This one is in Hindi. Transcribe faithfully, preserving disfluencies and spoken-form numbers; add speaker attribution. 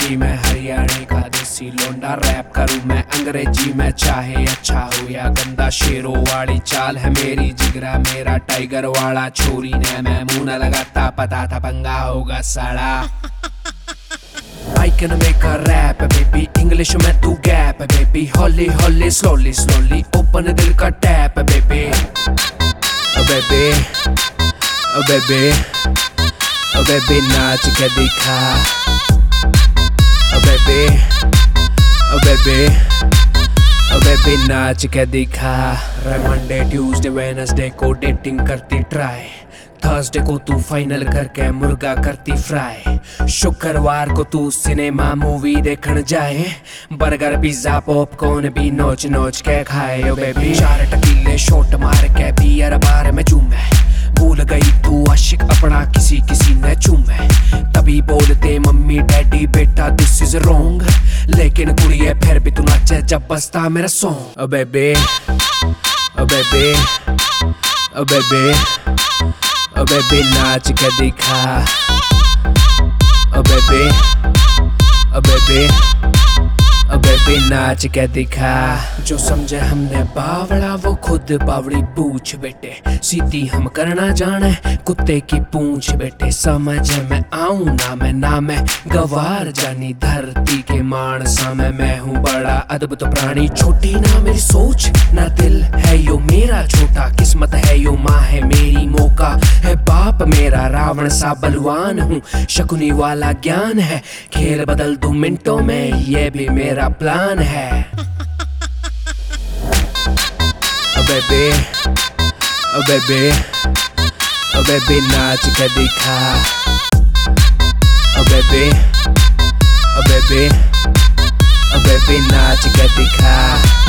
Speaker 1: जी मैं हरियाणा का देसी लोंडा, रैप करूं मैं अंग्रेजी में, चाहे अच्छा हो या गंदा। शेरों वाली चाल है मेरी, जिगरा मेरा टाइगर वाला। छोरी ने मैं मुंह न लगाता, पता था पंगा होगा साला। I can make a rap baby, English में तू gap baby, hौली हौली slowly slowly open दिल का tap baby, oh baby, oh baby, oh baby नाच के दिखा, oh baby, oh baby, oh baby नाच के दिखा। मंडे ट्यूसडे वेडनेसडे को डेटिंग करती ट्राई, थर्सडे को तू फाइनल करके मुर्गा करती फ्राई, शुक्रवार को तू सिनेमा मूवी देखने जाए, बर्गर पिज्जा पॉपकॉर्न भी नोच नोच के खाए। ओ बेबी चार टकीले शॉट मार के बियर बार में चूमे, भूल गई तू आशिक अपना किसी किसी ने चूमे। तभी बोलते मम्मी डैडी बेटा दिस इज रॉन्ग, लेकिन कुड़िए फिर भी तू नाचे जब बजता मेरा song. Oh baby oh baby oh baby oh baby नाच के दिखा, oh baby oh baby oh baby नाच के दिखा। जो समझे हमने बावड़ा वो खुद बावड़ी पूछ बेटे, सीधी हम करना जाने कुत्ते की पूंछ बेटे। समझ में आऊं ना मैं ना मैं गवार जानी, धरती के मानसा में मैं हूँ बड़ा अद्भुत प्राणी। छोटी ना मेरी सोच ना दिल है यो मेरा छोटा, किस्मत है यो माँ है मेरी मौका है बाप मेरा। रावण सा बलवान हूँ, शकुनी वाला ज्ञान है, खेल बदल दूं मिनटों में ये भी मेरा प्लान है। Oh baby oh baby oh baby नाच के दिखा, oh baby oh baby oh baby नाच के दिखा।